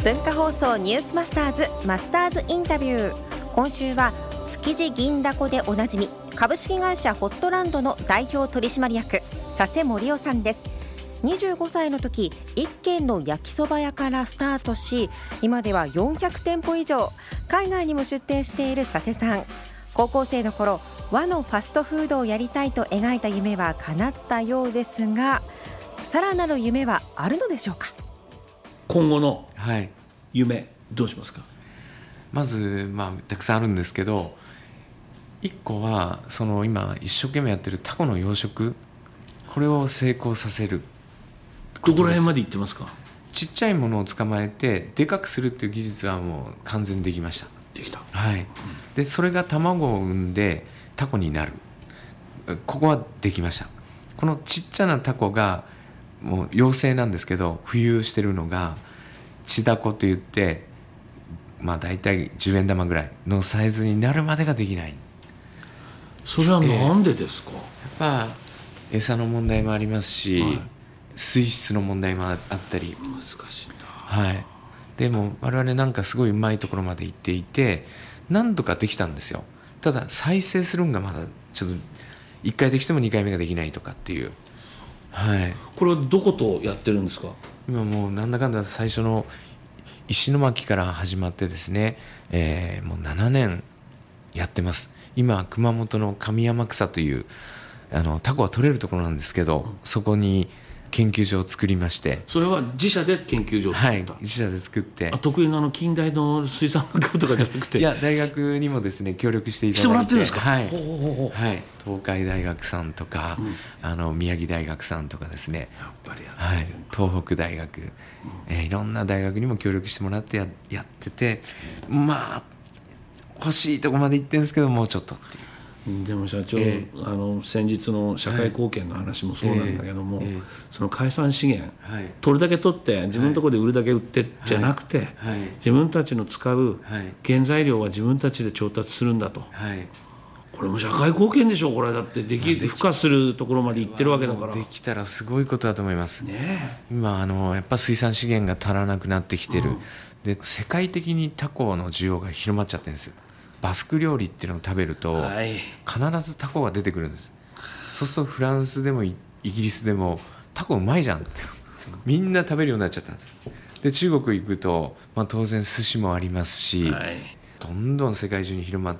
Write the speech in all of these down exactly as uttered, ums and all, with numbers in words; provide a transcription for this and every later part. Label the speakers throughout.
Speaker 1: 文化放送ニュースマスターズマスターズインタビュー。今週は築地銀だこでおなじみ株式会社ホットランドの代表取締役佐世盛夫さんです。にじゅうごさいの時、一軒の焼きそば屋からスタートし、今ではよんひゃくてんぽ以上、海外にも出店している佐世さん。高校生の頃、和のファストフードをやりたいと描いた夢は叶ったようですが、さらなる夢はあるのでしょうか。
Speaker 2: 今後の夢、どうしますか。
Speaker 3: まず、まあ、たくさんあるんですけど、いっこはその今一生懸命やってるタコの養殖、これを成功させる。
Speaker 2: どこら辺まで行ってますか。
Speaker 3: ちっちゃいものを捕まえてでかくするっていう技術はもう完全にできました。
Speaker 2: できた、
Speaker 3: はい、うん、でそれが卵を産んでタコになる、ここはできました。このちっちゃなタコがもう幼生なんですけど、浮遊してるのがチダコといって、まあ、大体じゅうえん玉ぐらいのサイズになるまでができない。
Speaker 2: それはなんでですか。
Speaker 3: えー、やっぱ餌の問題もありますし、はい、水質の問題もあったり。
Speaker 2: 難しいんだ。
Speaker 3: はい、でも我々なんかすごいうまいところまで行っていて、何度かできたんですよ。ただ再生するのがまだちょっといっかいできてもにかいめができないとかっていう。はい、
Speaker 2: これはどことやってるんですか。
Speaker 3: 今もうなんだかんだ最初の石巻から始まってですね、えー、もうななねんやってます。今熊本の上山草というあのタコが取れるところなんですけど、うん、そこに研究所を作りまして。
Speaker 2: それは自社で研究所を作った。
Speaker 3: はい、自社で作って。
Speaker 2: あ、得意なあの近代の水産学部とかじゃなくて
Speaker 3: いや大学にもですね協力していただいて。
Speaker 2: してもらってるんですか。
Speaker 3: はい、
Speaker 2: ほうほうほう、
Speaker 3: はい、東海大学さんとか、うん、あの宮城大学さんとかですね、
Speaker 2: やっぱりやっ
Speaker 3: はい、東北大学、うん、えー、いろんな大学にも協力してもらって や, やってて、まあ欲しいとこまで行ってるんですけど、もうちょっとっていう。
Speaker 2: でも社長、えー、あの先日の社会貢献の話もそうなんだけども、えーえー、その海産資源、はい、取るだけ取って自分のところで売るだけ売ってじゃなくて、はいはい、自分たちの使う原材料は自分たちで調達するんだと、はい、これも社会貢献でしょ。これだってでき孵化するところまで行ってるわけだから。
Speaker 3: できたらすごいことだと思います、
Speaker 2: ね、
Speaker 3: 今あのやっぱ水産資源が足らなくなってきてる、うん、で世界的にタコの需要が広まっちゃってるんです。バスク料理っていうのを食べると、はい、必ずタコが出てくるんです。そうするとフランスでもイギリスでもタコうまいじゃんってみんな食べるようになっちゃったんです。で中国行くと、まあ、当然寿司もありますし、はい、どんどん世界中に広まって、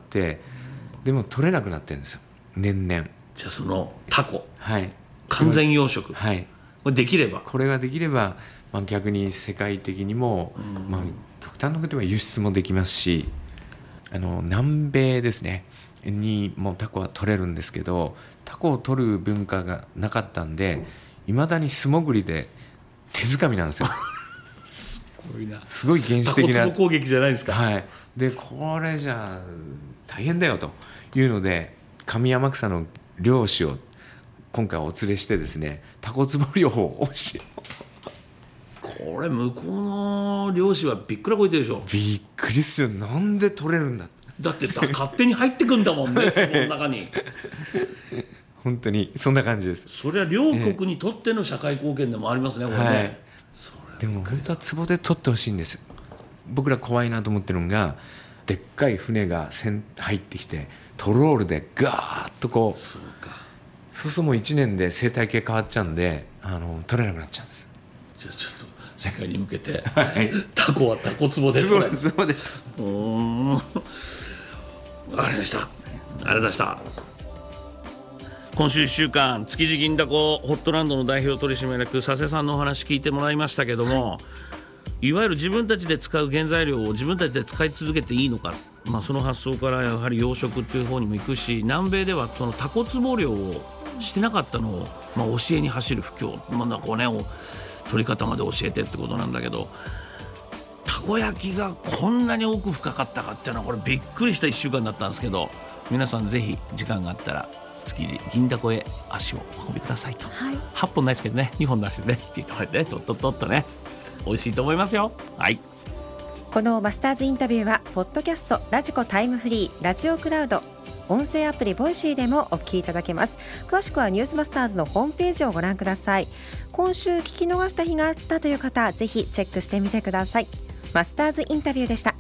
Speaker 3: でも取れなくなってるんですよ年々。
Speaker 2: じゃあそのタコ、はい、完全養殖、
Speaker 3: はい、
Speaker 2: これできれば
Speaker 3: これができれば、まあ、逆に世界的にも、まあ、極端なことでは輸出もできますし、あの南米ですねにもタコは取れるんですけど、タコを取る文化がなかったんで、いまだに素潜りで手づかみなんですよ
Speaker 2: すごいな。
Speaker 3: すごい原始的な
Speaker 2: タコツボ攻撃じゃないですか。
Speaker 3: はい、でこれじゃ大変だよというので、上山草の漁師を今回お連れしてですね、タコツボ漁を教え
Speaker 2: これ向こうの漁師はびっくらこいてるでしょ。
Speaker 3: びっくりする。なんで取れるんだ。
Speaker 2: だってだ勝手に入ってくんだもんねその中に
Speaker 3: 本当にそんな感じです。
Speaker 2: それは両国にとっての社会貢献でもありますね、これね、はい、
Speaker 3: それでも本当は壺で取ってほしいんです。僕ら怖いなと思ってるのが、でっかい船が入ってきてトロールでガーッとこう、そうか、そうするともういちねんで生態系変わっちゃうんで、あの取れなくなっちゃうんです。
Speaker 2: じゃあちょっと世界に向けて、はい、タコはタコツボで取れる。
Speaker 3: そうです。
Speaker 2: うーん、わかりました。ありがとうございました。今週いっしゅうかん、築地銀だこホットランドの代表取締役佐世さんのお話聞いてもらいましたけども、はい、いわゆる自分たちで使う原材料を自分たちで使い続けていいのか、まあ、その発想からやはり養殖っていう方にも行くし、南米ではそのタコツボ漁をしてなかったのを、まあ、教えに走る布教、まあ、なんかこうね取り方まで教えてってことなんだけど、たこ焼きがこんなに奥深かったかっていうのはこれびっくりしたいっしゅうかんだったんですけど、皆さんぜひ時間があったら築地銀だこへ足をお運びくださいと、はい、はっぽんないですけどね、にほん出してねって言ってもらってね、とっとっとっとね、美味しいと思いますよ。はい、
Speaker 1: このマスターズインタビューはポッドキャスト、ラジコタイムフリー、ラジオクラウド、音声アプリボイシーでもお聞きいただけます。詳しくはニュースマスターズのホームページをご覧ください。今週聞き逃した日があったという方、ぜひチェックしてみてください。 マスターズインタビューでした。